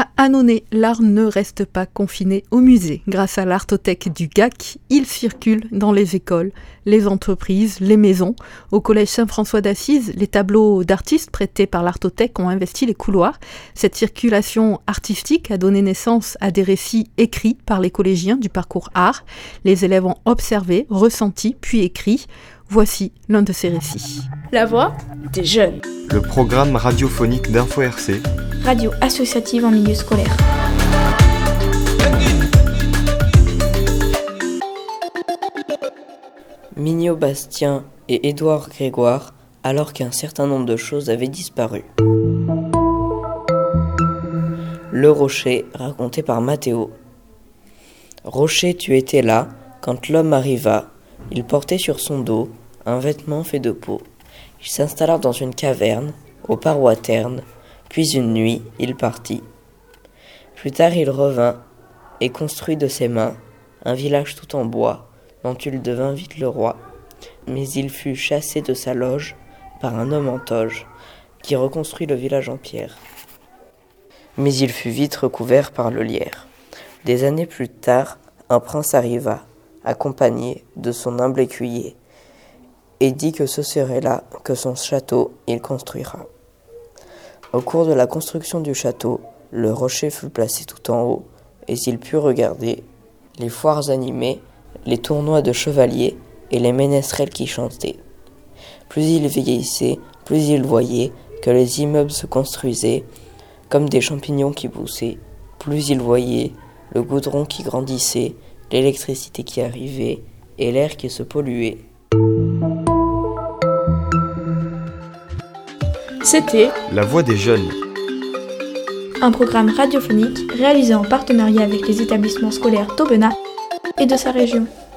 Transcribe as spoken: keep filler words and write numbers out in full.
À Annonay, l'art ne reste pas confiné au musée. Grâce à l'artothèque du G A C, il circule dans les écoles, les entreprises, les maisons. Au collège Saint-François d'Assise, les tableaux d'artistes prêtés par l'artothèque ont investi les couloirs. Cette circulation artistique a donné naissance à des récits écrits par les collégiens du parcours art. Les élèves ont observé, ressenti, puis écrit. Voici l'un de ces récits. La voix des jeunes. Le programme radiophonique d'Info R C. Radio associative en milieu scolaire. Mignot Bastien et Édouard Grégoire, alors qu'un certain nombre de choses avaient disparu. Le Rocher, raconté par Mathéo. Rocher, tu étais là quand l'homme arriva. Il portait sur son dos un vêtement fait de peau. Il s'installa dans une caverne, aux parois ternes, puis une nuit, il partit. Plus tard, il revint et construit de ses mains un village tout en bois, dont il devint vite le roi. Mais il fut chassé de sa loge par un homme en toge, qui reconstruit le village en pierre. Mais il fut vite recouvert par le lierre. Des années plus tard, un prince arriva, accompagné de son humble écuyer, et dit que ce serait là que son château il construira. Au cours de la construction du château, le rocher fut placé tout en haut, et il put regarder les foires animées, les tournois de chevaliers et les ménestrels qui chantaient. Plus il vieillissait, plus il voyait que les immeubles se construisaient comme des champignons qui poussaient. Plus il voyait le goudron qui grandissait, l'électricité qui arrivait et l'air qui se polluait. C'était La voix des jeunes. un programme radiophonique réalisé en partenariat avec les établissements scolaires d'Aubenas et de sa région.